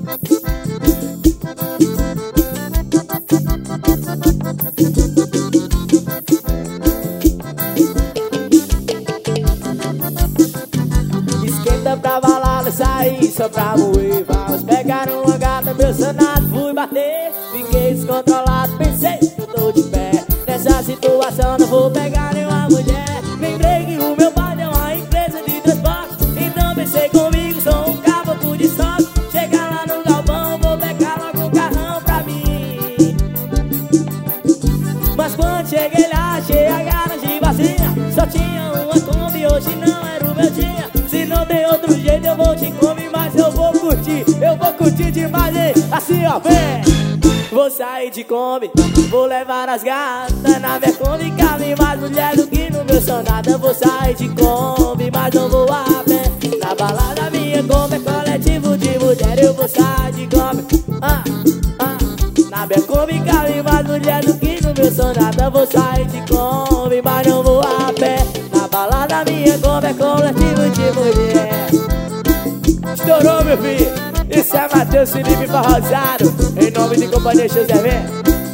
Esquenta pra balada, saí só pra moer. Vamos pegar uma gata, meu sanado, fui bater. Fiquei descontrolado, pensei que eu tô de pé. Nessa situação não vou pegar nenhuma mulher. Lembrei que o meu pai é uma empresa de transporte. Então pensei comigo, sou um caboclo de sorte. Chegar lá no galpão, vou pegar logo um carrão pra mim. Mas quando cheguei lá, achei a garagem vazia. Só tinha uma Kombi, hoje não era o meu dia. Se não tem outro jeito eu vou te comer, mas eu vou curtir demais, hein? Assim ó, vem! Vou sair de Kombi, vou levar as gatas. Na minha Kombi cabe mais mulher do que no meu sonata. Vou sair de Kombi, mas não vou a pé. Na balada minha Kombi é coletivo de mulher. Eu vou sair de Kombi, na minha Kombi cabe mais mulher do que no meu sonata. Vou sair de Kombi, mas não vou a pé. Na balada minha Kombi é coletivo de mulher. Estourou, meu filho. Isso é Matheus Felipe Barrosado, em nome de Companhia José Vem.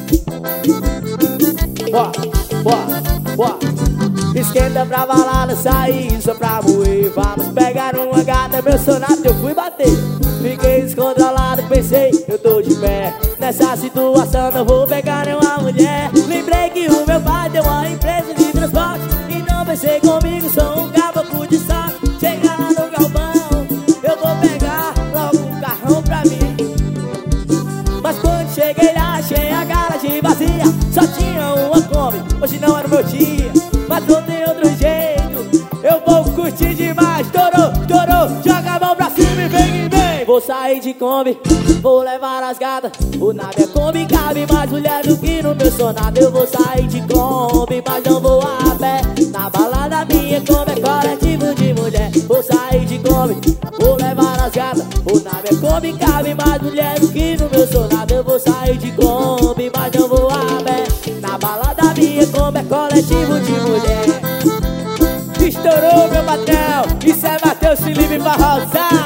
Esquenta pra balada, saí só pra moer. Vamos pegar uma gata, meu sonata, eu fui bater. Fiquei descontrolado, pensei, eu tô de pé. Nessa situação não vou pegar nenhuma mulher. Lembrei que o meu pai tem uma empresa de transporte. Então pensei comigo, sou um caboclo de sorte. Chegar lá no galpão, eu vou pegar logo um carrão pra mim. Mas quando cheguei lá, achei a garagem vazia. Só tinha uma Kombi, hoje não era o meu dia. Mas não tem outro jeito, eu vou curtir demais. Estourou, joga a mão pra cima e vem. Vou sair de Kombi, vou levar as gatas. Na minha Kombi cabe mais mulher do que no meu sonata. Eu vou sair de Kombi, mas não vou a pé. Na balada minha Kombi é coletivo de mulher. Vou sair de Kombi, vou levar as gatas. Na minha Kombi cabe mais mulher do que no meu sonata. Eu vou sair de Kombi, mas não vou a pé. Na balada minha Kombi é coletivo de mulher. Estourou, meu patrão. Isso é Matheus Felipe Barrosado.